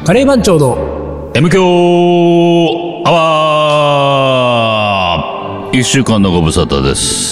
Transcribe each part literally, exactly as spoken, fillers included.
カレー番長の M 強アワー。一週間のご無沙汰です。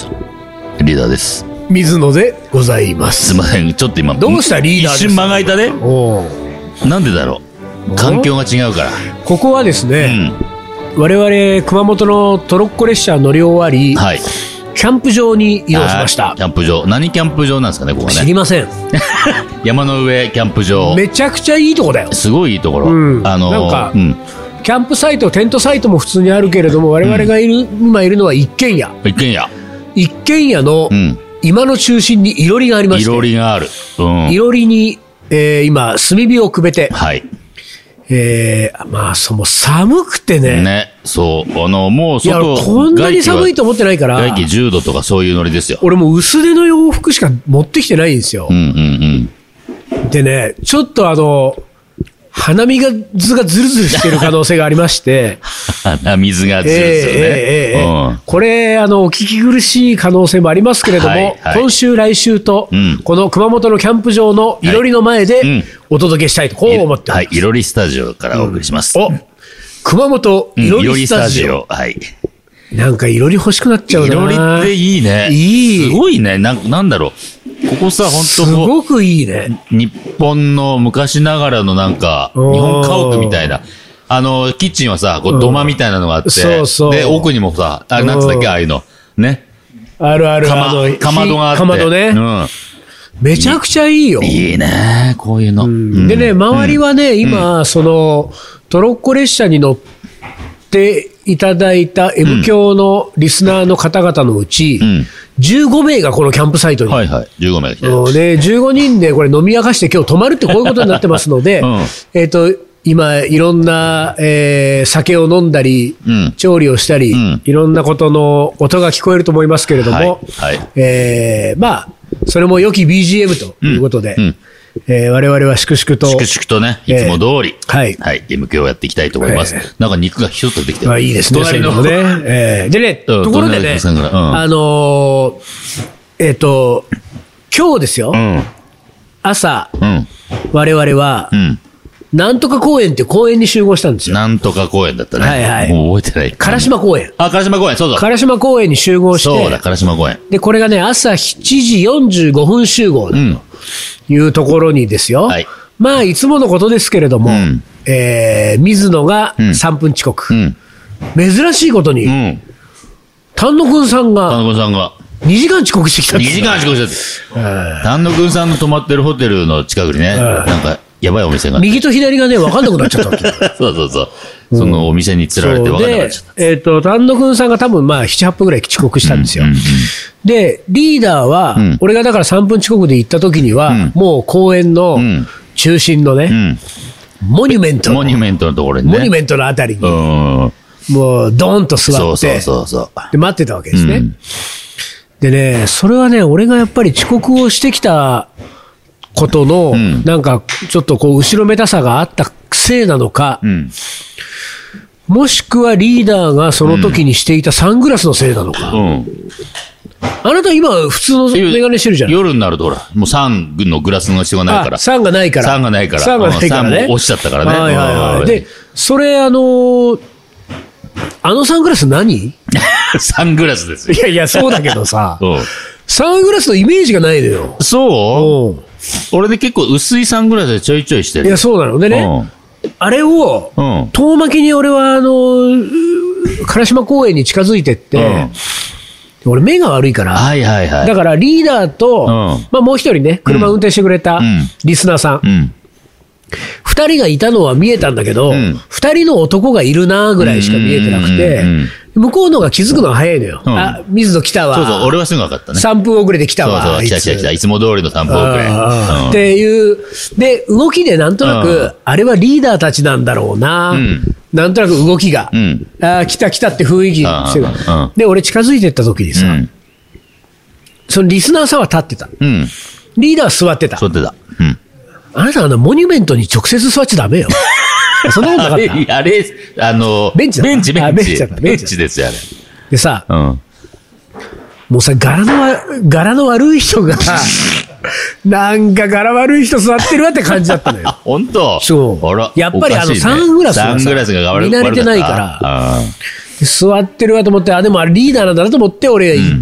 リーダーです。 水野でございます。 すいません、ちょっと今どうしたリーダーです。 一瞬間が空いたね。 おなんでだろう。環境が違うから。 ここはですね、うん、我々熊本のトロッコ列車乗り終わり、はい、キャンプ場に移動しました。 キャンプ場、何キャンプ場なんですかね、ここはね。 知りません。 山の上キャンプ場。 めちゃくちゃいいとこだよ。 すごいいいところ。 うん、 あのー、 なんか、 うん、 キャンプサイト、テントサイトも普通にあるけれども、我々がいる、うん、今いるのは一軒家。 一軒家。 一軒家の、うん、今の中心にいろりがありまして。 いろりがある。 うん、いろりに、えー、今、炭火をくべて。 はい。 えー、まあ、その寒くてね。 ね、そう。あの、もう外、 いや、こんなに寒いと思ってないから。 外気じゅうどとかそういうノリですよ。 俺もう薄手の洋服しか持ってきてないんですよ。 うんうんうん。でね、ちょっとあの、鼻水がずがずるずるしてる可能性がありまして。 鼻水がずるずるね。えーえーえーうん、 これ、あの、お聞き苦しい可能性もありますけれども、はいはい、今週来週と、うん、この熊本のキャンプ場のいろりの前で、はい、うん、お届けしたいと、こう思ってます。 はい、いろりスタジオからお送りします。 うん、お、熊本いろりスタジオ。 うん、はい。 なんかいろり欲しくなっちゃうな。 いろりっていいね。 いい。 すごいね。な、なんだろう。ここさ、本当すごくいいね。 日本の昔ながらのなんか、日本家屋みたいな。あの、キッチンはさ、こう土間みたいなのがあって。そうそう。で、奥にもさ、あれなんつったっけ、ああいうの。ね。 あるある。 かま、かまどがあって。 かまどね。うん。めちゃくちゃいいよ。 いいね、こういうの。うん、 でね、周りはね、うん、今、その、トロッコ列車に乗っていただいた M 響のリスナーの方々のうち、うん、じゅうごめいがこのキャンプサイトに。 はいはい。じゅうごめいが来てる。で、じゅうごにんでこれ飲み明かして今日泊まるってこういうことになってますので、うん、えっと、今、いろんな、えー、酒を飲んだり、うん、調理をしたり、うん、いろんなことの音が聞こえると思いますけれども、はいはい、えー、まあ、それも良き ビージーエム ということで、うんうん、えー、我々は粛々と。 粛々とね、いつも通り、 えー、はい。 はい、M 響をやっていきたいと思います。えー、なんか肉がひょっとできてる。 まあいいですね、隣のね。えー、でね、ところでね、うん、あのー、えっ、ー、と、今日ですよ、うん、朝、うん、我々は、うんなんとか公園っていう公園に集合したんですよ。 なんとか公園だったね。 はいはい。 もう覚えてない。 唐島公園。 あ、唐島公園、そうそう。 唐島公園に集合して。 そうだ、唐島公園。 で、これがね、朝しちじよんじゅうごふん集合だというところにですよ。うん、はい。まあ、いつものことですけれども、うん、えー、水野がさんぷん遅刻。うん、珍しいことに、うん、丹野くんさんが、 丹野くんさんが、 にじかん遅刻してきたんです。 にじかん遅刻してきた。丹野くんさんの泊まってるホテルの近くにね、なんか、やばいお店が。 右と左がね、分かんなくなっちゃったそうそうそう。そのお店に釣られて分かんなくなっちゃった。 えっ、ー、と、丹野くんさんが多分まあ、なな、はっぷんぐらい遅刻したんですよ。うんうんうん、で、リーダーは、うん、俺がだからさんぷん遅刻で行った時には、うん、もう公園の中心のね、うん、モニュメントの。 モニュメントのところにね。 モニュメントのあたりに、 うん、もう、ドーンと座って、 そうそうそうそうで、待ってたわけですね、うん。でね、それはね、俺がやっぱり遅刻をしてきた、ことの、うん、なんか、ちょっとこう、後ろめたさがあったせいなのか、うん、もしくはリーダーがその時にしていたサングラスのせいなのか。うん、あなた今、普通のメガネしてるじゃん。 夜になるとほら、もうサンのグラスの必要がないから。 サンがないから。 サンがないから。 サンがないからね。 サンも落ちちゃったからね。 はいはいはい。で、それあのー、あのサングラス何サングラスですよ。 いやいや、そうだけどさ、サングラスのイメージがないのよ。 そう俺で結構薄いサングラスでちょいちょいしてる。 いや、そうなのでね、うん、あれを、うん、遠巻きに俺は、あの、唐島公園に近づいてって、うん、俺目が悪いから、 はいはいはい、 だからリーダーと、うん、まあもう一人ね、車運転してくれたリスナーさん、うんうん二人がいたのは見えたんだけど、うん、二人の男がいるなぐらいしか見えてなくて、うんうんうんうん、向こうのが気づくのが早いのよ。うん、あ、水野来たわ。 そうそう、俺はすぐ分かったね。 さんぷん遅れで来たわ。 そうそう、来た来た来た。いつも通りのさんぷん遅れ。うん、 っていう、で、動きでなんとなく、うん、あれはリーダーたちなんだろうな。うん、なんとなく動きが、うん、あ、来た来たって雰囲気してる、うん。で、俺近づいてった時にさ、うん、そのリスナーさんは立ってた。うん、リーダーは座ってた。 座ってた。うんあなたあのモニュメントに直接座っちゃダメよ。そんなことなかった。 あれ、あの、 ベンチだベンチ、ベンチ。 ベンチだった。 ベンチですよ、あれ。 でさ、うん、もうさ、柄の、柄の悪い人が、 なんか柄悪い人座ってるわって感じだったのよ。 本当？ そう。 あら、 やっぱりあのサングラスがさ、 サングラスが見慣れてないから、座ってるわと思って、あ、でもあれリーダーなんだなと思って俺が行って、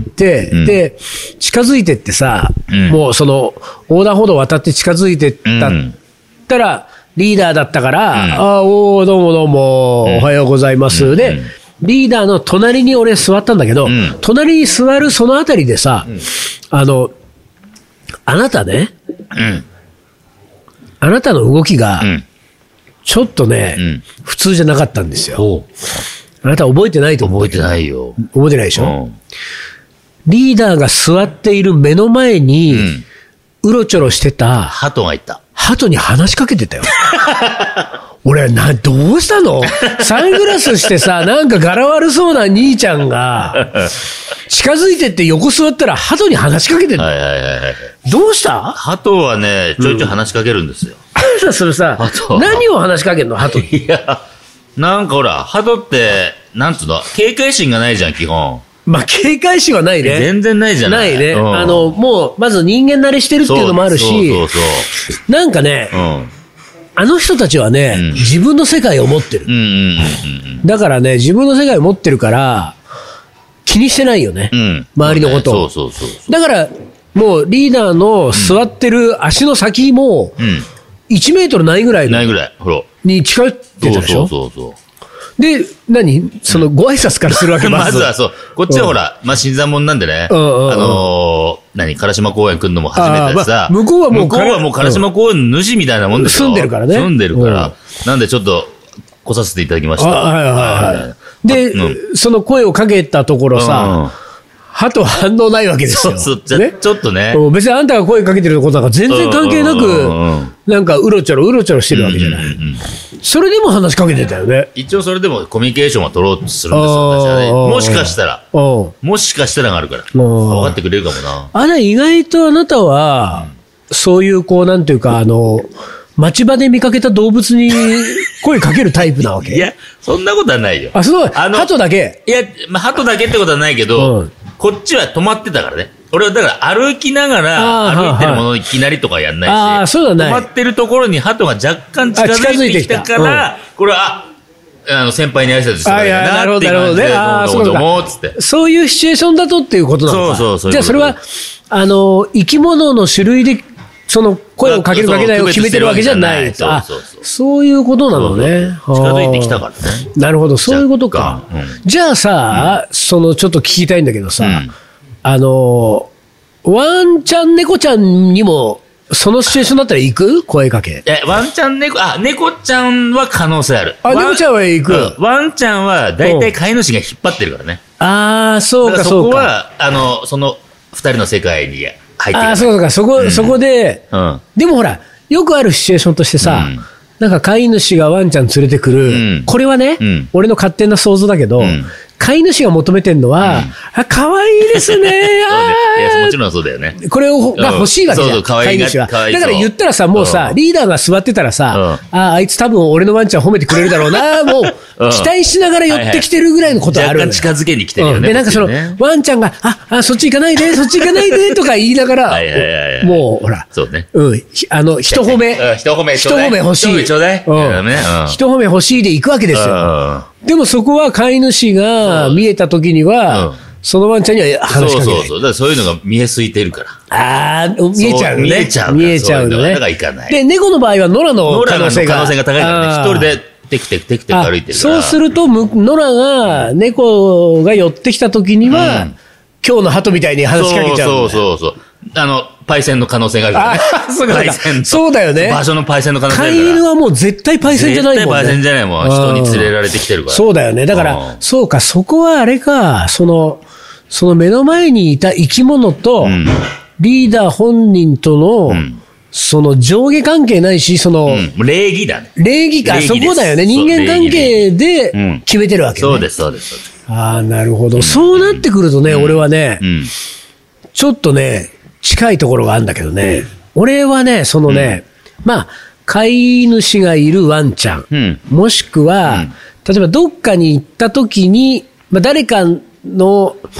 うん、で、近づいてってさ、うん、もうその横断歩道渡って近づいてったったら、リーダーだったから、うん、あ、おー、どうもどうも、うん、おはようございます。うん、で、リーダーの隣に俺座ったんだけど、うん、隣に座るそのあたりでさ、うん、あの、あなたね、うん、あなたの動きが、ちょっとね、うん、普通じゃなかったんですよ。あなた覚えてないと思う。 覚えてないよ。 覚えてないでしょ、うん、リーダーが座っている目の前に、うん、うろちょろしてた、 鳩がいた。 鳩に話しかけてたよ。俺な、どうしたの？サングラスしてさ、なんか柄悪そうな兄ちゃんが、近づいてって横座ったら鳩に話しかけてるの。はいはいはいはい。どうした？ 鳩はね、ちょいちょい話しかけるんですよ。 うん、それさ、何を話しかけるの？鳩に。 いや、なんかほら、鳩って、なんつうの、警戒心がないじゃん、基本。 まあ、警戒心はないね。 全然ないじゃない。 ないね。うん、あの、もう、まず人間慣れしてるっていうのもあるし、そうそうそうそう、なんかね、うん、あの人たちはね、うん、自分の世界を持ってる、うんうんうんうん。だからね、自分の世界を持ってるから、気にしてないよね。うん、周りのことを。そうそうそうそう。だから、もうリーダーの座ってる足の先も、いちメートルないぐらいの。 ないぐらい。ほら。 に近寄ってたでしょ。そうそうそうそう。で、何そのご挨拶からするわけ、 まずはそう。こっちはほら、まあ、新参者なんでね。あのー、何唐島公園来るのも初めてでさ。 向こうはもう、 向こうはもう唐島公園の主みたいなもんですよ。 住んでるからね。 住んでるから。なんでちょっと来させていただきました。 はいはいはい。で、その声をかけたところさ、鳩は反応ないわけですよ。 そうそう、ね、ちょっとね。 別にあんたが声かけてることなんか全然関係なく、なんかうろちょろうろちょろしてるわけじゃない。それでも話しかけてたよね。 一応それでもコミュニケーションは取ろうとするんですよ、私はね。もしかしたら、もしかしたらがあるから、分かってくれるかもな。 あれ、意外とあなたは、そういう、こう、なんていうか、あの、町場で見かけた動物に声かけるタイプなわけ？ いや、そんなことはないよ。 あ、そう、鳩だけ？ いや、まあ、鳩だけってことはないけど、うん、こっちは止まってたからね。俺はだから歩きながら、歩いてるものいきなりとかやんないし、ああ、そうだね。止まってるところに鳩が若干近づいてきたから、うん、これは、あ、あの、先輩に挨拶してるなっていう感じで、 ああ、 どうも、つって。 そういうシチュエーションだとっていうことなのか。そうそうそう。じゃあそれは、あの、生き物の種類で、その声をかけるかけないを決めてるわけじゃない。そうそうそう。そういうことなのね。 近づいてきたからね。 なるほど、そういうことか。じゃあさ、その、ちょっと聞きたいんだけどさ、あの、ワンちゃん猫ちゃんにも、そのシチュエーションだったら行く？声かけ。 え、ワンちゃん猫、あ、猫ちゃんは可能性ある。 あ、猫ちゃんは行く。 ワンちゃんは大体飼い主が引っ張ってるからね。 ああ、そうかそうか。そこは、 あの、その二人の世界に入ってる。 ああ、そうか、そこ、そこで、でもほら、よくあるシチュエーションとしてさ、なんか飼い主がワンちゃん連れてくる。これはね、俺の勝手な想像だけど、飼い主が求めてるのは、うん、あ、可愛いですね。 ああ。もちろんそうだよね。 これをが欲しいわけじゃん。飼い主は。だから言ったらさ、もうさ、リーダーが座ってたらさ、うん、あ、あいつ多分俺のワンちゃん褒めてくれるだろうな、もう、期待しながら寄ってきてるぐらいのことある。 若干近づけに来てるよね。 で、なんかその、ワンちゃんが、あ、あ、そっち行かないで、そっち行かないで、とか言いながら、もう、ほら、そうね。うん。あの、一褒め。 一褒め、 一褒め欲しい。 一褒め欲しいで行くわけですよ。でもそこは飼い主が見えたときには、うん、そのワンちゃんには話しかけない。 そうそうそう。だからそういうのが見えすいてるから。 ああ、見えちゃうね。 見えちゃう。 見えちゃうのね。 だから行かない。 で、猫の場合は野良の可能性が。 可能性が高いからね。一人でテクテクテクテク歩いてるから。 そうすると、野良が、猫が寄ってきたときには、うん、今日の鳩みたいに話しかけちゃう。 そうそうそうそう。あの、パイセンの可能性があるからね。 そうか、そうだよね。 場所のパイセンの可能性があるから。飼い犬はもう絶対パイセンじゃないもんね。 絶対パイセンじゃないもん。人に連れられてきてるから。 そうだよね。だから、そうか、そこはあれか、その、その目の前にいた生き物と、リーダー本人との、うん、その上下関係ないし、その、うん、 礼儀だね。 礼儀か、そこだよね。人間関係で決めてるわけね。 そうです、そうです、そうです。 ああ、なるほど。そうなってくるとね、俺はね、ちょっとね、近いところがあるんだけどね、うん、俺はね、そのね、うん、まあ、飼い主がいるワンちゃん、うん、もしくは、うん、例えばどっかに行った時に、まあ、誰かの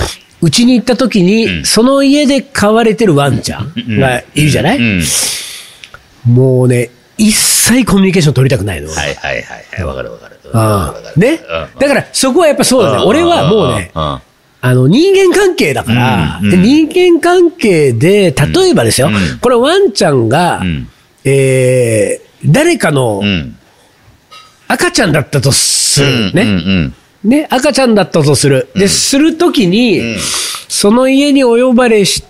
うちに行った時に、うん、その家で飼われてるワンちゃんがいるじゃない、うんうん、もうね、一切コミュニケーション取りたくないの。 はいはいはいはい。わかるわかる。 ね。だからそこはやっぱそうだね。俺はもうね、あの人間関係だから、うんうん、人間関係で、例えばですよ、うん、これワンちゃんが、うん、えー、誰かの赤ちゃんだったとする。ね。うんうんうん、ね、赤ちゃんだったとする。で、するときに、うん、その家にお呼ばれして、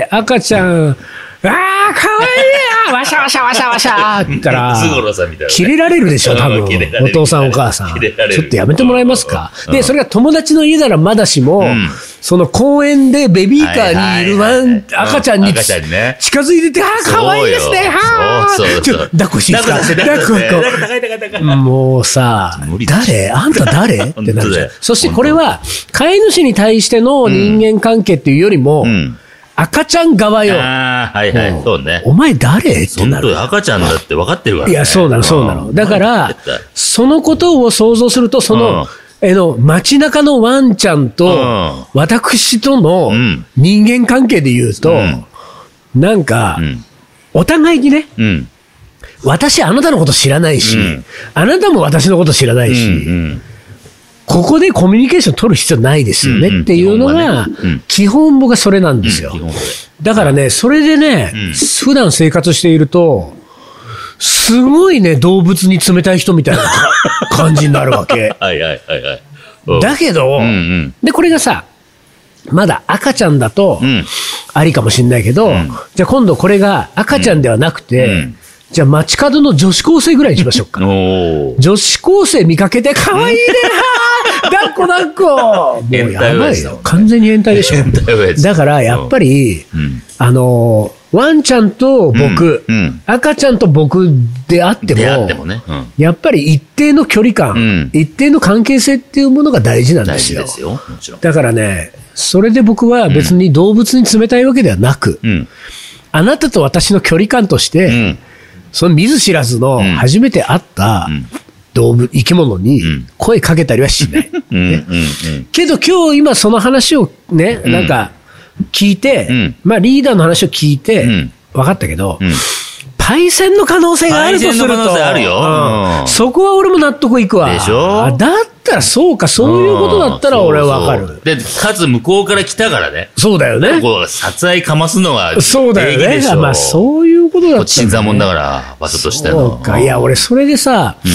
赤ちゃん、ああ、かわいいやわしゃわしゃわしゃわしゃって言ったら、キレられるでしょ、多分。お父さんお母さん。ちょっとやめてもらえますか。で、それが友達の家ならまだしも、その公園でベビーカーにいるワン、赤ちゃんに近づいてて、ああ、かわいいですね、はあ。ちょっと抱っこしていいですか。抱っこ。もうさ、誰あんた誰ってなるじゃん。そしてこれは、飼い主に対しての人間関係っていうよりも、赤ちゃん側よ。 ああ、はいはい、そうね。 お前誰ってなる。 本当赤ちゃんだって分かってるからね。 いや、そうなの、そうなの。だから、そのことを想像すると、その、えの、街中のワンちゃんと、私との人間関係で言うと、なんか、お互いにね、私あなたのこと知らないし、あなたも私のこと知らないし、ここでコミュニケーション取る必要ないですよねっていうのが、基本僕はそれなんですよ。だからね、それでね、普段生活していると、すごいね、動物に冷たい人みたいな感じになるわけ。だけど、で、これがさ、まだ赤ちゃんだと、ありかもしれないけど、じゃあ今度これが赤ちゃんではなくて、じゃあ街角の女子高生ぐらいにしましょうか。女子高生見かけて可愛いね抱っこ抱っこもうやばいよ。完全に変態でしょ。だからやっぱり、あの、ワンちゃんと僕、赤ちゃんと僕であっても、やっぱり一定の距離感、一定の関係性っていうものが大事なんですよ。だからね、それで僕は別に動物に冷たいわけではなく、あなたと私の距離感として、その見ず知らずの初めて会った動物、生き物に声かけたりはしない。けど今日今その話をね、なんか聞いて、まあリーダーの話を聞いて分かったけど、パイセンの可能性があるとすると、 あるよ、 うん、そこは俺も納得いくわ。 でしょ。 だったらそうか、そういうことだったら俺は分かる。 そうそうで、かつ向こうから来たからね。 そうだよね。 こう殺害かますのがそうだよね。まあそういうことだった、ね。 新参者だから場所としての。 そうか。いや俺それでさ、うん、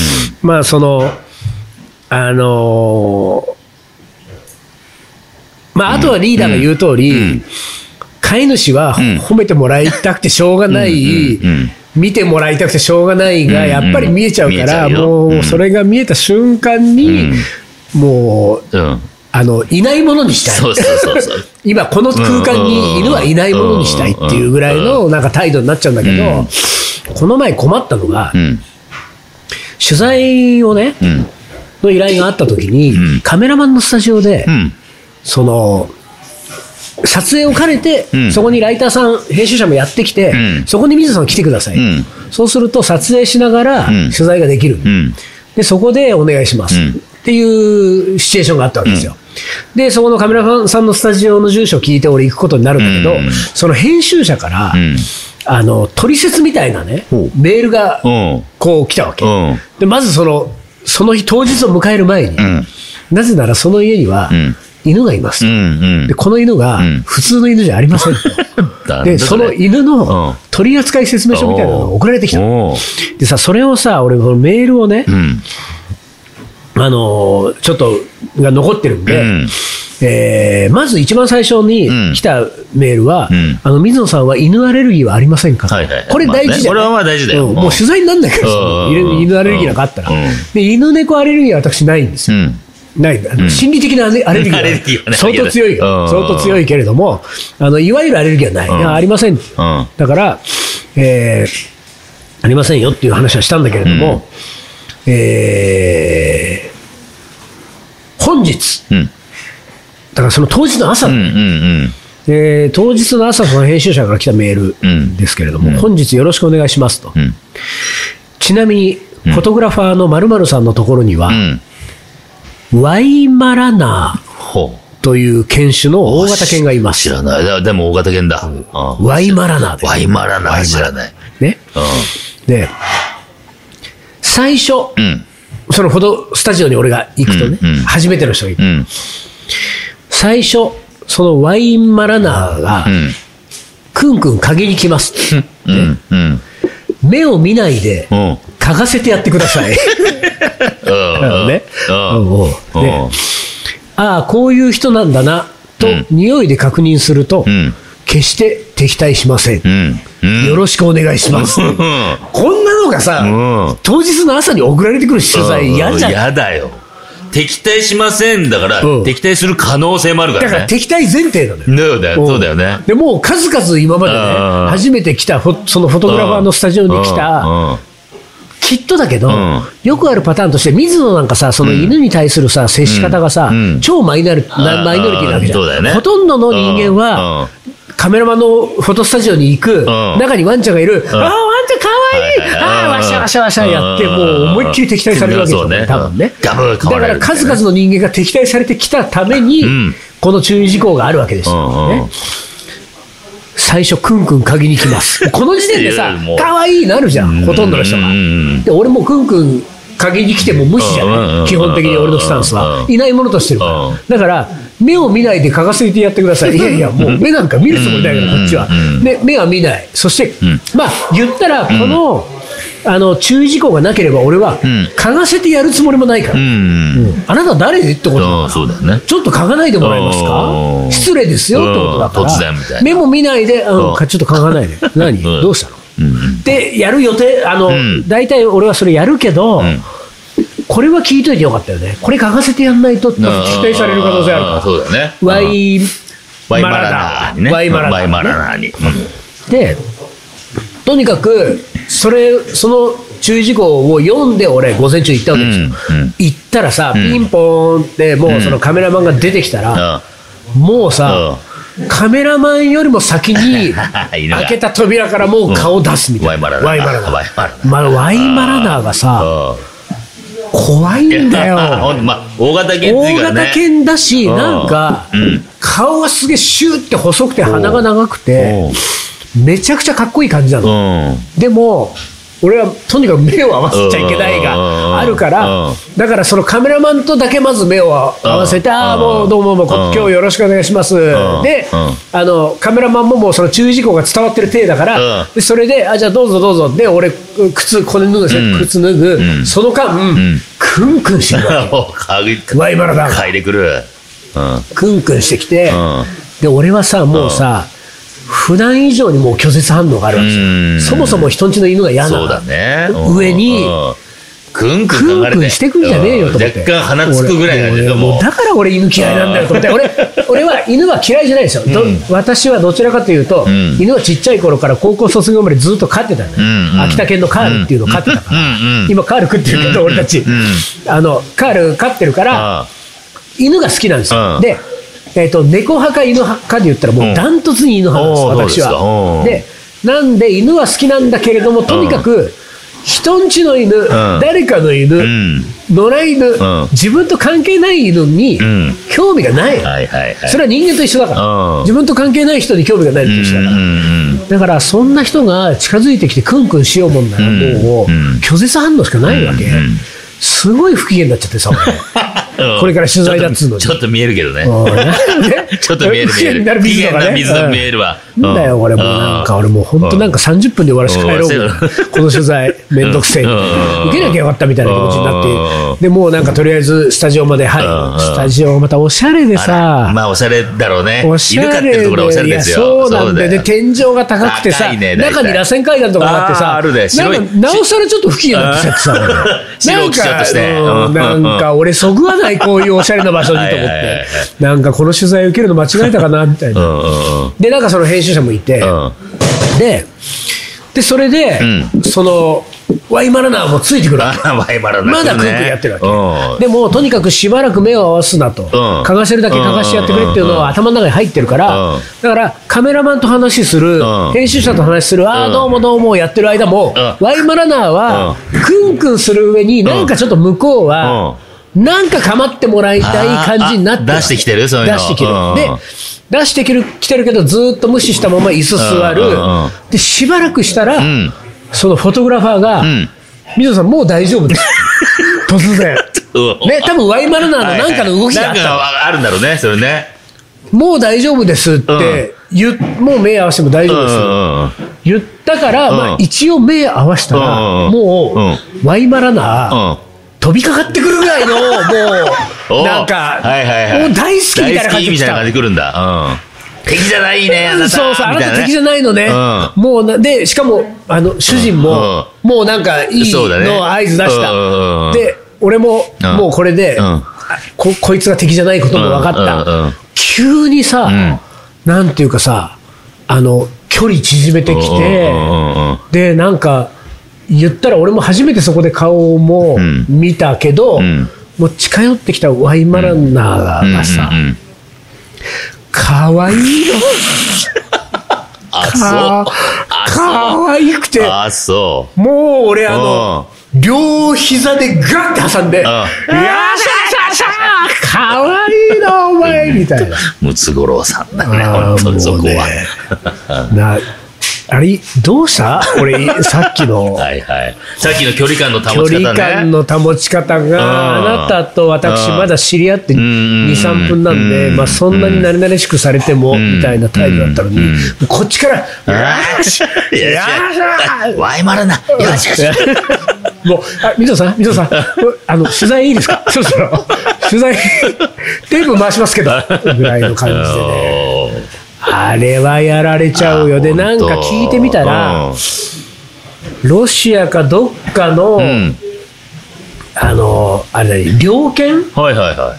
まあそのあのー、まああとはリーダーが言う通り。うんうん飼い主は褒めてもらいたくてしょうがない、見てもらいたくてしょうがないが、やっぱり見えちゃうから、もうそれが見えた瞬間に、もう、あの、いないものにしたい。今この空間に犬はいないものにしたいっていうぐらいのなんか態度になっちゃうんだけど、この前困ったのが、取材をね、の依頼があった時に、カメラマンのスタジオで、その、撮影を兼ねて、うん、そこにライターさん、編集者もやってきて、うん、そこに水野さん来てください、うん、そうすると撮影しながら取材ができる、うん、でそこでお願いします、うん、っていうシチュエーションがあったわけですよ、うん、でそこのカメラマンさんのスタジオの住所を聞いて俺行くことになるんだけど、うん、その編集者から、うん、あの取説みたいなね、メールがこう来たわけ、うん、でまずそのその日当日を迎える前に、うん、なぜならその家には、うん犬がいます、うんうん、でこの犬が普通の犬じゃありませんと、うん、でその犬の取扱説明書みたいなのが送られてきた、うん、でさそれをさ俺このメールをね、うん、あのちょっとが残ってるんで、うんえー、まず一番最初に来たメールは、うん、あの水野さんは犬アレルギーはありませんか、はいはい、これ大事じゃん、 まあね、これはまあ大事だよ、 うん、もう取材になんないから犬, 犬アレルギーなんかあったら、うん、で犬猫アレルギーは私ないんですよ、うんないうん、心理的なアレルギーは相当強いよ、相当強いけれども、あのいわゆるアレルギーはない、うん、いやありません、うん、だから、えー、ありませんよっていう話はしたんだけれども、うんえー、本日、うん、だからその当日の朝、うんうんうんえー、当日の朝、その編集者から来たメールですけれども、うん、本日よろしくお願いしますと、うん、ちなみに、フォトグラファーの〇〇さんのところには、うんワイマラナーという犬種の大型犬がいます。 知らない。でも大型犬だ。うん、 ワイマラナーです。 ワイマラナー知らない。 ね。うん、で、最初、うん、そのフォトスタジオに俺が行くとね、うんうん、初めての人が行く、うん、最初、そのワイマラナーが、うん、クンクン嗅ぎに来ます、ねうんうん、目を見ないで嗅がせてやってくださいね、ああこういう人なんだなと、うん、匂いで確認すると、うん、決して敵対しません、うんうん、よろしくお願いします、うん、こんなのがさ、うん、当日の朝に送られてくる取材嫌じゃん。 嫌だよ。敵対しませんだから、うん、敵対する可能性もあるからね。 だから敵対前提なのよ。 そうだよ、そうだよね。 でもう数々今までね、初めて来たそのフォトグラファーのスタジオに来た、きっとだけど、うん、よくあるパターンとして水野なんかさ、その犬に対するさ接し方がさ、うん、超マイナルマイノリティなわけじゃん、うんね、ほとんどの人間は、うん、カメラマンのフォトスタジオに行く、うん、中にワンちゃんがいる、うん、ああワンちゃんかわいい、はいはい、ああわしゃわしゃわしゃやって、もう思いっきり敵対されるわけですよね、多分ね。だから数々の人間が敵対されてきたために、うん、この注意事項があるわけですよね。うん、最初クンクン嗅ぎに来ますこの時点でさかわいいなるじゃん、ほとんどの人が。で俺もクンクン嗅ぎに来ても無視じゃない、基本的に俺のスタンスはいないものとしてるから。だから目を見ないで嗅がせてやってください。いやいやもう目なんか見るつもりだからこっちは。で目は見ない。そしてまあ言ったらこのあの注意事項がなければ俺は嗅がせてやるつもりもないから、うんうん、あなた誰ってことだから、そうだよね、ちょっと嗅がないでもらえますか、失礼ですよってことだから、突然みたいな目も見ないで、うん、ちょっと嗅がないで何、うん、どうしたの、うん、でやる予定あの、うん、大体俺はそれやるけど、うん、これは聞いといてよかったよね。これ嗅がせてやんないと期待される可能性あるから。そうだね。ワイワイマラナーにね。ワイマラナーに。 でとにかくそれその注意事項を読んで俺午前中行ったわけですよ、うんうん、行ったらさ、うん、ピンポーンってもうそのカメラマンが出てきたら、うん、もうさ、うん、カメラマンよりも先に開けた扉からもう顔出すみたいな、うん、ワイマラナーワイマラナー、まあ、ワイマラナーがさ怖いんだよまあ、大型犬っていうかね、 大型犬だし、なんか、うん、顔がすげえシューって細くて鼻が長くてめちゃくちゃかっこいい感じなの、うん、でも俺はとにかく目を合わせちゃいけないがあるから、だからそのカメラマンとだけまず目を合わせて、ああもうどうももう今日よろしくお願いしますで、あのカメラマンももうその注意事項が伝わってる体だから、でそれであじゃあどうぞどうぞで俺靴これ脱ぐですね、靴脱ぐ、その間クンクンしてるわけワイマラナー嗅いでくる、 クンクンしてきて、で俺はさもうさ普段以上にもう拒絶反応があるわけですよ。そもそも人んちの犬が嫌な上にクンクンクンしてくんじゃねえよと思って、 若干鼻つくぐらいなんだけども、 だから俺犬嫌いなんだよと思って、俺俺は犬は嫌いじゃないですよ、うん、私はどちらかというと、うん、犬はちっちゃい頃から高校卒業までずっと飼ってたのよ、うんうん、秋田犬のカールっていうのを飼ってたから、うんうん、今カール食ってるけど、うん、俺たち、うん、あのカール飼ってるから犬が好きなんですよ、うん、でえー、と猫派か犬派かで言ったらもうダントツに犬派なんです、私は。でなんで犬は好きなんだけれども、とにかく人んちの犬、うん、誰かの犬、うん、野良犬、うん、自分と関係ない犬に興味がない、うんはいはいはい、それは人間と一緒だから、うん、自分と関係ない人に興味がないと一緒だから、うん、だからそんな人が近づいてきてクンクンしようもんならもう、うん、拒絶反応しかないわけ、うん、すごい不機嫌になっちゃってさこれから取材だっつうのにちょっと見えるけどねちょっと見える見える不機嫌な水が見えるわ、 なんだよこれもうなんか俺もう本当なんかさんじゅっぷんで終わらせて帰ろうこの取材めんどくせえ受けなきゃよかったみたいな気持ちになって、でもうなんかとりあえずスタジオまで入る、スタジオまたおしゃれでさ、 まあおしゃれだろうね、 おしゃれで、 おしゃれですよ、 そうなんでで天井が高くてさ、中に螺旋階段とかがあってさ、なんかなおさらちょっと不機嫌になってきちゃってさ、なんかなんか俺そぐわないこういうおしゃれな場所にと思って、なんかこの取材受けるの間違えたかなみたいな、うんうんうん、でなんかその編集者もいて、うん、ででそれで、うん、そのワイマラナーもついてくるわけワイマラナー、ね、まだクンクンやってるわけ、うん、でもとにかくしばらく目を合わすなと、うん、嗅がせるだけ嗅がしてやってくれっていうのは頭の中に入ってるから、うん、だからカメラマンと話する、うん、編集者と話する、うん、ああどうもどうもやってる間も、うん、ワイマラナーはクンクンする上になんかちょっと向こうは、うんなんか構ってもらいたい感じになってる。 出してきてるそういうの。 出してきてる。で、出してきてる、来てるけど、ずっと無視したまま椅子座る。で、しばらくしたら、うん、そのフォトグラファーが、うん、水野さんもう大丈夫です。突然。ね、多分ワイマルナーのなんかの動きがあった。 なんかあるんだろうね、それね。 もう大丈夫ですって言、うん、もう目合わせても大丈夫です。うん、言ったから、うん、まあ一応目合わせたら、うん、もう、うん、ワイマラナー、うん飛びかかってくるぐらいの、もう、なんか、はいはいはい、もう大好きみたいな感じで来た。大好きみたいな感じで来るんだ。うん。敵じゃないね、あなた。そうそう、あなた敵じゃないのね。うん、もうな、で、しかも、あの、主人も、うん、もうなんか、いいの合図出した。うん、で、俺も、もうこれで、うん、こ、こいつが敵じゃないことも分かった。うんうん、急にさ、うん、なんていうかさ、あの、距離縮めてきて、で、なんか、言ったら俺も初めてそこで顔も見たけど、うん、もう近寄ってきたワイマランナーがさ、うんうんうん、かわいいのあそうかわいくてあそうもう俺あの両膝でガッて挟んで、やしゃしゃしゃかわいいなお前みたいなムツゴロウさんだね本当にそこはなあれどうした俺さっきのはい、はい、さっきの距離感の保ち方ね距離感の保ち方があなたと私まだ知り合って にさんぷんなんで、まあ、そんなに慣れ慣れしくされてもみたいな態度だったのにこっちからよしよしワイマラナよしよしもうあ水野さん水野さんあの取材いいですかそろそろ取材テープ回しますけどぐらいの感じでねあれはやられちゃうよ。で、なんか聞いてみたら、うん、ロシアかどっかの、うん、あの、あれ、猟犬はいはいはい。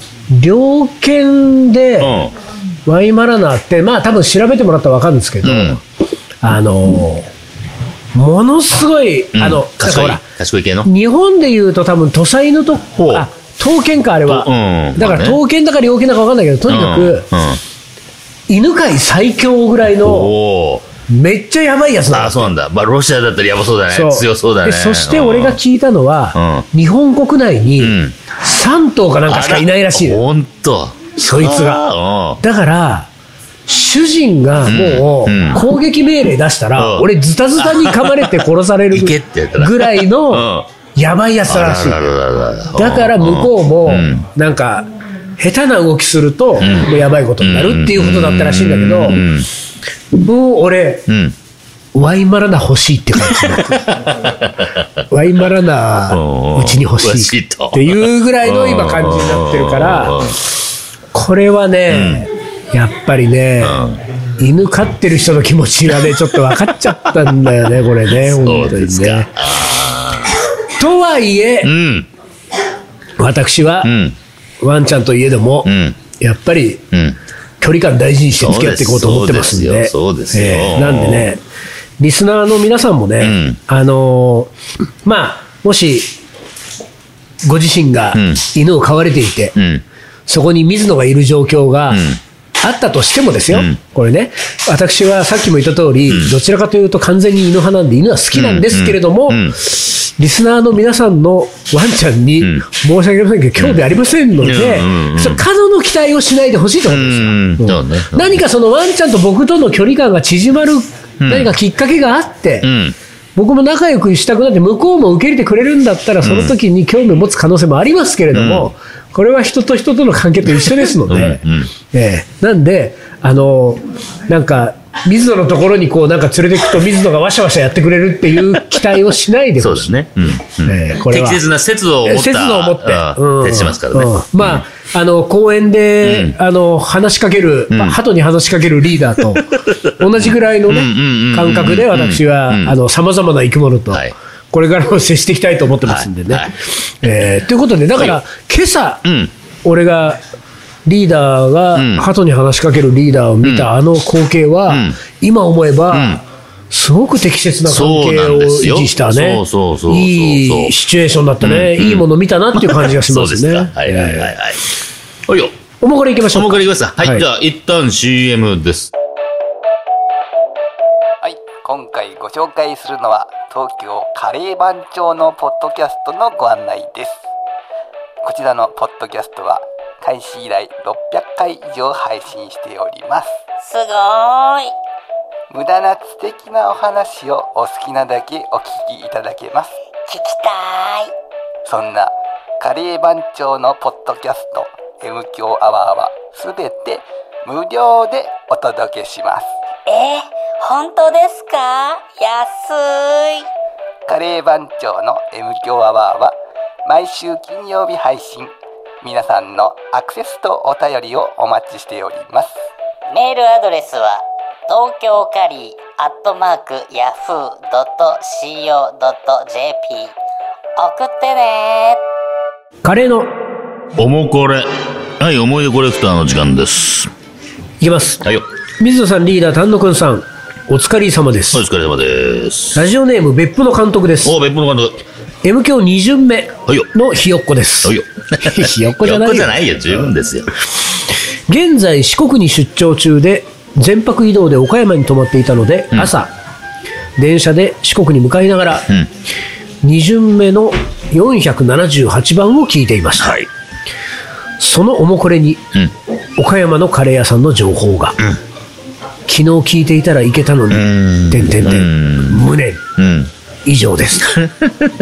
うん、猟犬で、うん、ワイマラナーって、まあ多分調べてもらったら分かるんですけど、うん、あの、ものすごい、あの、 賢い、賢い系の日本でいうと多分土佐犬と、あ、刀剣かあれは。うん、だから刀剣だか猟犬だか分かんないけど、とにかく、うん犬界最強ぐらいのめっちゃやばいやつだ。 あ、そうなんだ。まあロシアだったらやばそうだね。そう強そうだね。 でそして俺が聞いたのは、うん、日本国内にさん頭かなんかしかいないらしい。 本当。 そいつが。だから主人がもう攻撃命令出したら、うん、俺ズタズタに噛まれて殺されるぐらいのやばいやつらしい。だから向こうもなんか。下手な動きすると、もうやばいことになるっていうことだったらしいんだけど、もう俺、うん、ワイマラナ欲しいって感じになってワイマラナうちに欲しいっていうぐらいの今感じになってるから、これはね、うん、やっぱりね、うん、犬飼ってる人の気持ちがね、ちょっと分かっちゃったんだよね、これね、本当にね。とはいえ、うん、私は、うんワンちゃんといえども、うん、やっぱり、うん、距離感大事にして付き合っていこうと思ってますんで、 そうですよ、えー、なんでね、リスナーの皆さんもね、うん、あのー、まあ、もし、ご自身が犬を飼われていて、うん、そこに水野がいる状況が、あったとしてもですよ、うん、これね、私はさっきも言った通り、うん、どちらかというと完全に犬派なんで犬は好きなんですけれども、うんうんうん、リスナーの皆さんのワンちゃんに申し訳ありませんけど、興味ありませんので、うんうん、そ過度の期待をしないでほしいと思うんですよ、うんうんね、何かそのワンちゃんと僕との距離感が縮まる何かきっかけがあって、うん、僕も仲良くしたくなって向こうも受け入れてくれるんだったらその時に興味を持つ可能性もありますけれども、うん、これは人と人との関係と一緒ですので、うんうんえー、なんであのなんか水野のところにこうなんか連れてくと水野がわしゃわしゃやってくれるっていう期待をしないでそうですね、うんうんえー、これは適切な節度を持った節度を持って徹しますからね、うんうん、 まああの公園で、うん、あの話しかける、うん、鳩に話しかけるリーダーと同じぐらいの、ね、感覚で私はさまざまな生き物と、はい、これからも接していきたいと思ってますんでね、はいはいえー、ということでだから、はい、今朝、うん、俺がリーダーが鳩に話しかけるリーダーを見たあの光景は、うん、今思えば、うんすごく適切な関係を維持したね、いいシチュエーションだったね、うんうん、いいもの見たなっていう感じがしますね。はいはいはいはい。 はいよ。 おもからいきましょう。 おもからいきますか。はい、はい、じゃあ一旦 シーエム です。 はい、今回ご紹介するのは東京カレー番長のポッドキャストのご案内です。 こちらのポッドキャストは開始以来ろっぴゃっかい以上配信しております。 すごーい。 無駄な素敵なお話をお好きなだけお聞きいただけます。 聞きたい。 そんなカレー番長のポッドキャスト M 強アワーはすべて無料でお届けします。 えー、本当ですか？安い。 カレー番長の M 強アワーは毎週金曜日配信。皆さんのアクセスとお便りをお待ちしております。 メールアドレスは東京カリーアットマークヤフードットシーオードットジェーピー 送ってね。 カレーのおもこれ。はい、思い出コレクターの時間です。 いきます。 はいよ。 水野さん、リーダー丹野くんさん、お疲れ様です。 お疲れ様です。 ラジオネーム別府の監督です。 お別府の監督。 M 響に巡目のひよっこです。 はいよ。 ひよっこじゃないよ。 ひよっこじゃないよ、十分ですよ。 現在四国に出張中で全泊移動で岡山に泊まっていたので、うん、朝電車で四国に向かいながら、うん、に巡目のよんひゃくななじゅうはちばんを聞いていました。はい、そのおもこれに、うん、岡山のカレー屋さんの情報が、うん、昨日聞いていたらいけたのに、てんてんてん、無念、うん、以上です。ね、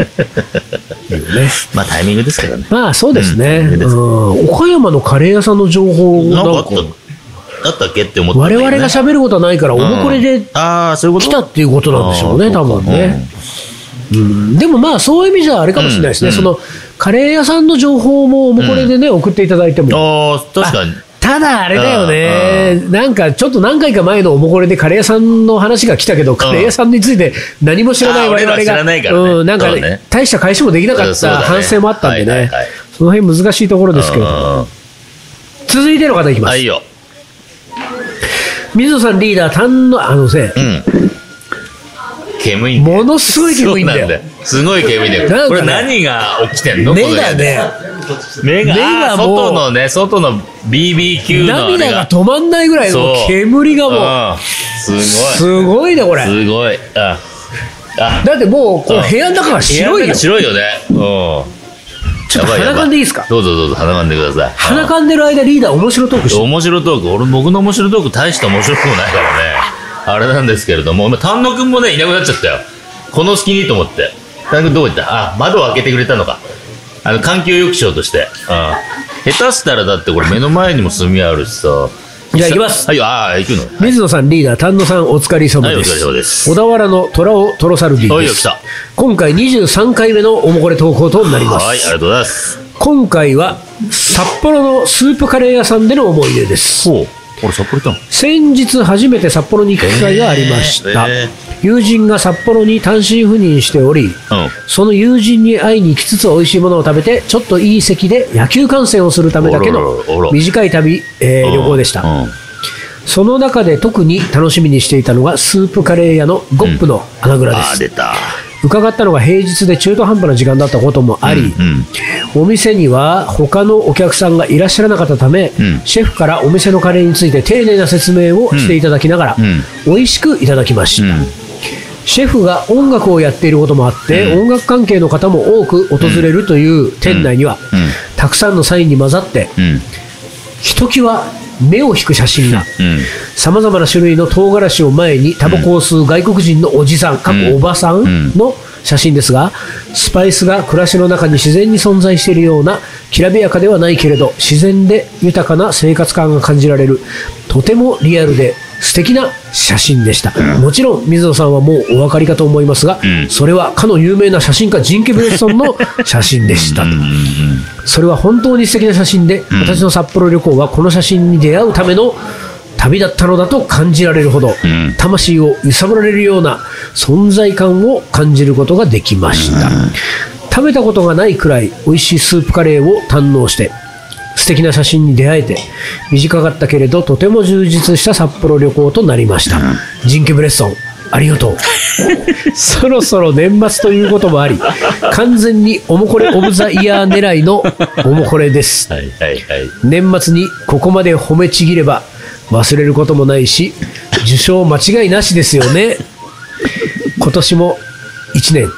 まあタイミングですけどね。 まあそうですね。うんうん、岡山のカレー屋さんの情報なんかあったあったっけって思って、 ね、我々が喋ることはないから、おもこれで来たっていうことなんでしょうね、多分ね。うん、でもまあそういう意味じゃあれかもしれないですね。うん、そのカレー屋さんの情報もおもこれでね、うん、送っていただいても。 ああ、確かに。 ただあれだよね、なんかちょっと何回か前のおもこれでカレー屋さんの話が来たけど、カレー屋さんについて何も知らない我々が、うん、なんか大した返しもできなかった反省もあったんでね、その辺難しいところですけど、続いての方いきます。はいよ。水野さん、リーダー、丹野、あのせ、うん、 煙いものすごい煙いんだよ。 すごい煙いんだよ。これ何が起きてんの？ 目がね、 目が、目が外のね、外の ビービーキュー の涙が止まんないぐらいの煙がもう、 すごい。 すごいね、これ。 すごい。ああだってもう、この部屋の中が白いよ。 白いよね。うん。 ちょっと鼻かんでいいですか？ どうぞどうぞ、鼻かんでください。 鼻かんでる間、リーダー面白トークして。 面白トーク。俺、僕の面白トーク大した面白くもないからね。あれなんですけれども、丹野くんもね、いなくなっちゃったよ。この隙にと思って。丹野くんどこ行った？あ、窓を開けてくれたのか。あの、環境抑止として。うん。下手したらだってこれ目の前にも炭あるしさ。 じゃあ行きます。 はい、ああ、行くの。 水野さん、リーダー、丹野さん、お疲れ様です。はい、お疲れ様です。 小田原の虎尾トロサルディです。はい、来た。今回にじゅうさんかいめのおもこれ投稿となります。 はい、ありがとうございます。 今回は、札幌のスープカレー屋さんでの思い出です。 ほう。俺札幌行ったの？ 先日初めて札幌に行く機会がありました。えーえー、友人が札幌に単身赴任しており、うん、その友人に会いに行きつつ美味しいものを食べて、ちょっといい席で野球観戦をするためだけの短い旅、えー、旅行でした。うんうん、その中で特に楽しみにしていたのがスープカレー屋のゴップの穴蔵です。うん、あ、出た。伺ったのが平日で中途半端な時間だったこともあり、うんうん、お店には他のお客さんがいらっしゃらなかったため、うん、シェフからお店のカレーについて丁寧な説明をしていただきながら、うんうん、美味しくいただきました。うん、シェフが音楽をやっていることもあって、うん、音楽関係の方も多く訪れるという店内には、うんうん、たくさんのサインに混ざって、うん、ひときわ目を引く写真が、さまざまな種類の唐辛子を前にタバコを吸う外国人のおじさん、過去おばさんの写真ですが、スパイスが暮らしの中に自然に存在しているような、きらびやかではないけれど自然で豊かな生活感が感じられる、とてもリアルで素敵な写真でした。もちろん水野さんはもうお分かりかと思いますが、それはかの有名な写真家ジンケ・ブレッソンの写真でしたと。それは本当に素敵な写真で、私の札幌旅行はこの写真に出会うための旅だったのだと感じられるほど、魂を揺さぶられるような存在感を感じることができました。食べたことがないくらい美味しいスープカレーを堪能して、素敵な写真に出会えて、短かったけれどとても充実した札幌旅行となりました。ジンケ・ブレッソン、ありがとう。そろそろ年末ということもあり、完全におもこれオブザイヤー狙いのおもこれです。はいはいはい、年末にここまで褒めちぎれば忘れることもないし、受賞間違いなしですよね。今年もいちねん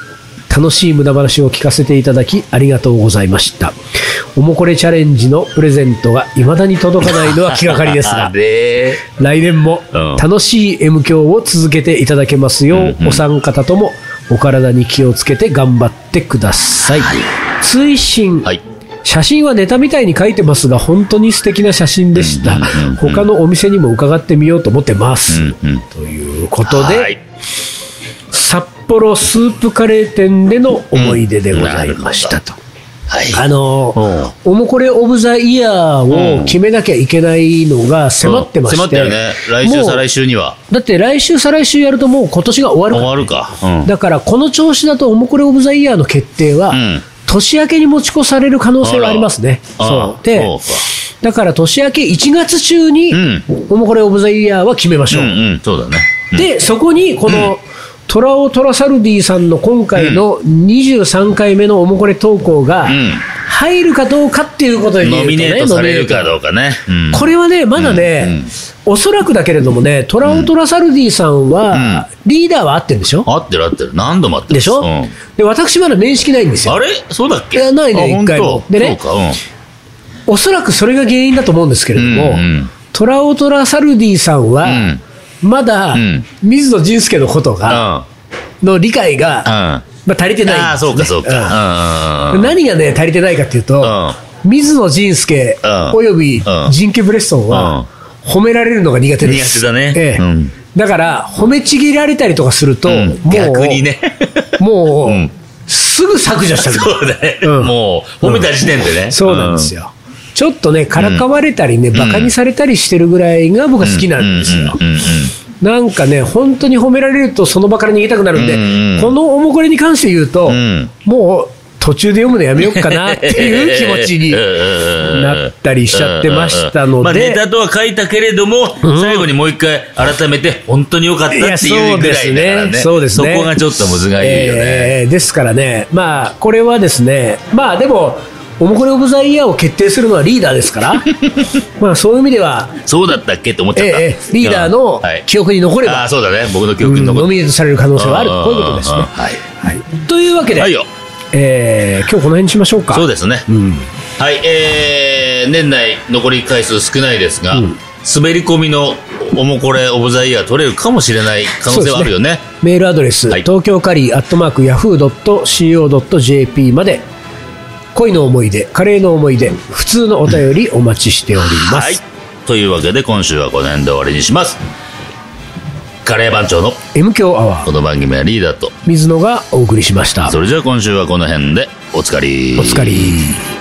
楽しい無駄話を聞かせていただきありがとうございました。おもこれチャレンジのプレゼントが未だに届かないのは気がかりですが来年も楽しい M 響を続けていただけますよう、うんうん、お三方ともお体に気をつけて頑張ってください、はい、追伸、はい、写真はネタみたいに描いてますが本当に素敵な写真でした、うんうんうんうん、他のお店にも伺ってみようと思ってます、うんうん、ということで、はい、札幌スープカレー店での思い出でございましたと、うんはい、あのおもこれオブザイヤーを決めなきゃいけないのが迫ってまして、うん、迫ってるね。来週再来週にはだって来週再来週やるともう今年が終わるから、ね、 終わるか、うん、 だからこの調子だとおもこれオブザイヤーの決定は、うん、年明けに持ち越される可能性はありますね。そうでだから年明けいちがつ中に、うん、おもこれオブザイヤーは決めましょう、うんうん、 そうだね、 うん、でそこにこの、うんトラオトラサルディさんの今回のにじゅうさんかいめのおもこれ投稿が入るかどうかっていうことで言うとね、ノミネートされるかどうかね、 うん、これはねまだね、うんうん、おそらくだけれどもねトラオトラサルディさんは、うん、リーダーは合ってるんでしょ。 合ってる合ってる何度も合ってるでしょ、うん、で私まだ面識ないんですよ。 あれそうだっけ。 いやないね一回もでね、そうか、うん、おそらくそれが原因だと思うんですけれども、うんうん、トラオトラサルディさんは、うん、まだ、うん、水野仁介のことが、うんの理解が、うんまあ、足りてないんです、ね、あそうかそうか、うんうん、何がね足りてないかっていうと、うん、水野仁介、うん、およびジンケ・ブレッソンは、うん、褒められるのが苦手です。 苦手だね、 ええうん、だから褒めちぎられたりとかすると、うん、もう逆にねもう、うん、すぐ削除したそうだね、うん、もう褒めた時点でね、 うん、そうなんですよ、うん、ちょっとねからかわれたりね、うん、バカにされたりしてるぐらいが僕は好きなんですよ、うんうんうんうんなんかね本当に褒められるとその場から逃げたくなるんで、うんうん、このおもこれに関して言うと、うん、もう途中で読むのやめようかなっていう気持ちになったりしちゃってましたので、まあ、 ネタとは書いたけれども、うん、最後にもう一回改めて本当に良かったっていうぐらいだからね、そうですね、そこがちょっと難しいよね、 えー、ですからねまあこれはですねまあでもおもこれオブザイヤーを決定するのはリーダーですからまあそういう意味ではそうだったっけって思っちゃった、 えー、リーダーの記憶に残れば、 はい、あそうだね僕の記憶に残る、 うん、ノミネートされる可能性はあるこういうことですね、はいはい、というわけで、はいよえー、今日この辺にしましょうか。 そうですね、うん、はい、えー、年内残り回数少ないですが、うん、滑り込みのおもこれオブザイヤー取れるかもしれない可能性はあるよ ね, ねメールアドレス、はい、東京カリーアットマークヤフー ドット シーオー ドット ジェーピー まで恋の思い出カレーの思い出普通のお便りお待ちしております、はい、 というわけで今週はこの辺で終わりにします。カレー番長の M 強アワー、 この番組はリーダーと水野がお送りしました。 それじゃあ今週はこの辺でおつかりおつかり。